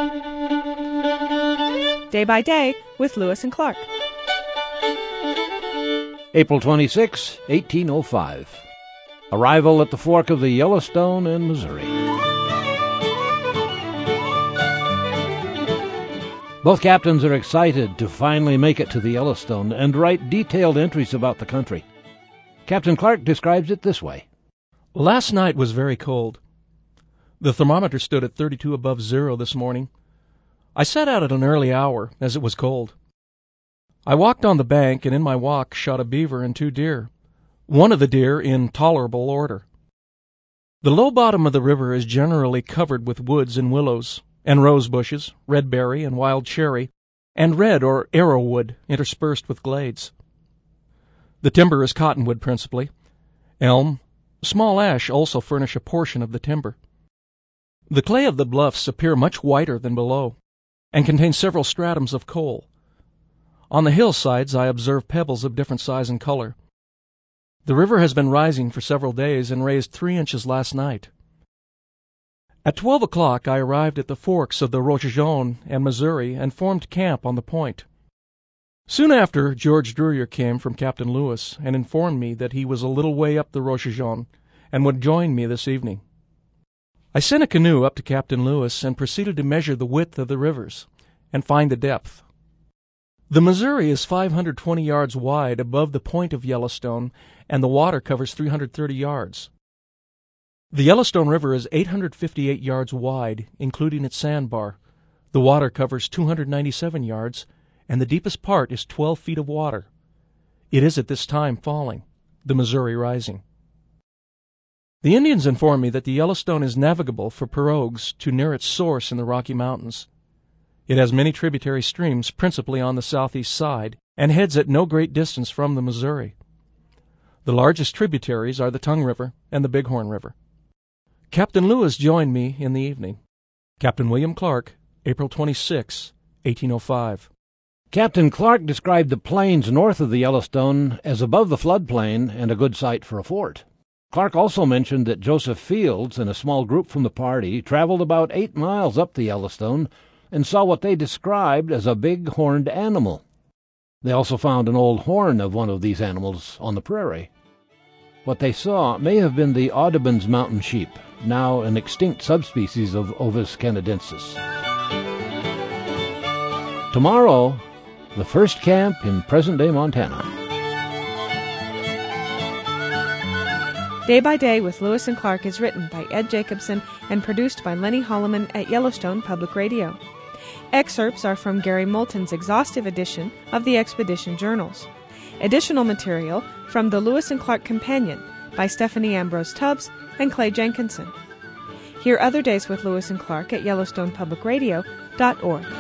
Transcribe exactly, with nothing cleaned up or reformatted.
Day by Day with Lewis and Clark. April twenty-sixth, eighteen oh five. Arrival at the fork of the Yellowstone and Missouri. Both captains are excited to finally make it to the Yellowstone and write detailed entries about the country. Captain Clark describes it this way. Last night was very cold. The thermometer stood at thirty-two above zero this morning. I set out at an early hour, as it was cold. I walked on the bank, and in my walk shot a beaver and two deer, one of the deer in tolerable order. The low bottom of the river is generally covered with woods and willows, and rose bushes, red berry and wild cherry, and red or arrowwood interspersed with glades. The timber is cottonwood principally. Elm, small ash also furnish a portion of the timber. The clay of the bluffs appear much whiter than below, and contain several stratums of coal. On the hillsides I observe pebbles of different size and color. The river has been rising for several days and raised three inches last night. At twelve o'clock I arrived at the forks of the Roche Jaune and Missouri and formed camp on the point. Soon after, George Drewyer came from Captain Lewis and informed me that he was a little way up the Roche Jaune and would join me this evening. I sent a canoe up to Captain Lewis and proceeded to measure the width of the rivers and find the depth. The Missouri is five hundred twenty yards wide above the point of Yellowstone, and the water covers three hundred thirty yards. The Yellowstone River is eight hundred fifty-eight yards wide, including its sandbar. The water covers two hundred ninety-seven yards, and the deepest part is twelve feet of water. It is at this time falling, the Missouri rising. The Indians inform me that the Yellowstone is navigable for pirogues to near its source in the Rocky Mountains. It has many tributary streams, principally on the southeast side, and heads at no great distance from the Missouri. The largest tributaries are the Tongue River and the Bighorn River. Captain Lewis joined me in the evening. Captain William Clark, April twenty-sixth, eighteen oh five. Captain Clark described the plains north of the Yellowstone as above the floodplain and a good site for a fort. Clark also mentioned that Joseph Fields and a small group from the party traveled about eight miles up the Yellowstone and saw what they described as a big horned animal. They also found an old horn of one of these animals on the prairie. What they saw may have been the Audubon's mountain sheep, now an extinct subspecies of Ovis canadensis. Tomorrow, the first camp in present-day Montana. Day by Day with Lewis and Clark is written by Ed Jacobson and produced by Lenny Holloman at Yellowstone Public Radio. Excerpts are from Gary Moulton's exhaustive edition of the Expedition Journals. Additional material from the Lewis and Clark Companion by Stephanie Ambrose Tubbs and Clay Jenkinson. Hear other days with Lewis and Clark at Yellowstone Public Radio dot org.